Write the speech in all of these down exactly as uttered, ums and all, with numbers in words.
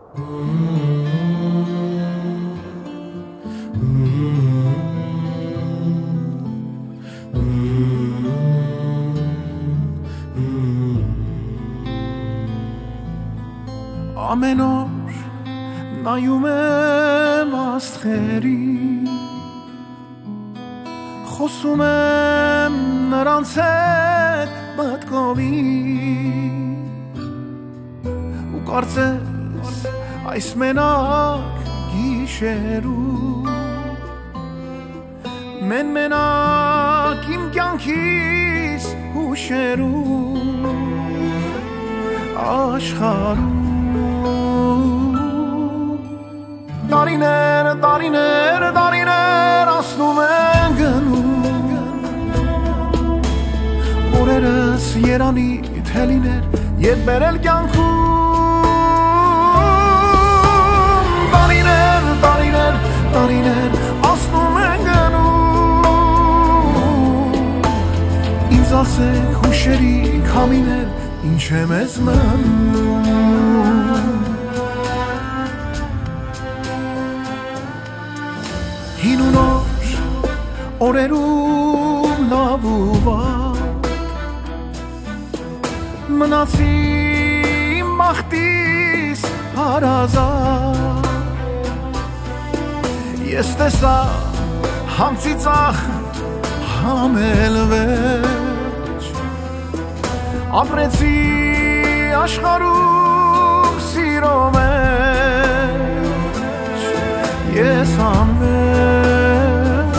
Ամեն օր նայում եմ աստղերին, խոսում եմ նրանց հետ պատկովին, ու կարծես այս մենակ գիշերում մեն մենակ իմ կյանքիս հուշերում աշխարհում Տարիներ, տարիներ, տարիներ ասնում են գնում Օրերս երանի թելիներ ետ բերել կյանքում Տարիներ, տարիներ, տարիներ ասնում են գնում Ինձ ասեք հուշերի քամիներ ինչ է մեզ մնում Հին ու նոր օրերում լավ ու վատ Մնացի իմ բախտիս հարազատ Ես տեսա համ ծիծաղ համ էլ վեճ Ապրեցի աշխարհում սիրո մեջ Ես անվեջ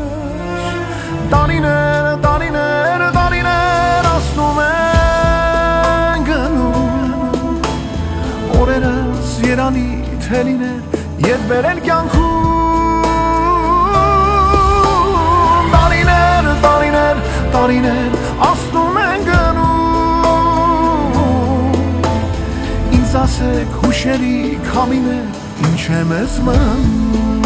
Տարիներ, տարիներ, տարիներ ասնում են գնում Օրերս երանի թելիներ ետ բերել կյանքում Տարիներ, տարիներ, տարիներ ասնում են գնում Ինձ ասեք հուշերի քամիներ ինչ է մեզ մնում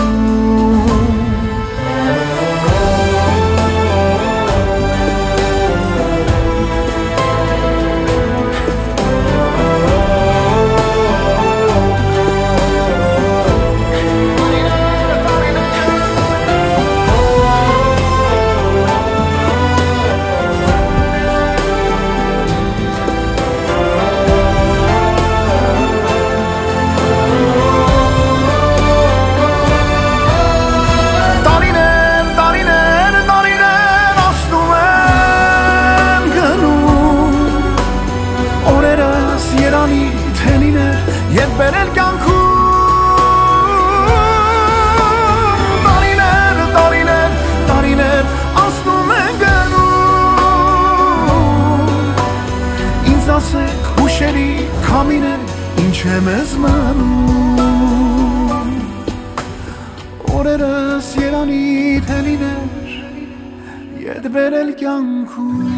Ետ բերել կյանքում Տարիներ, տարիներ, տարիներ ասնում են գնում Ինձ ասեք հուշերի քամիներ ինչ է մեզ մնում Օրերս երանի թելիներ ետ բերել կյանքում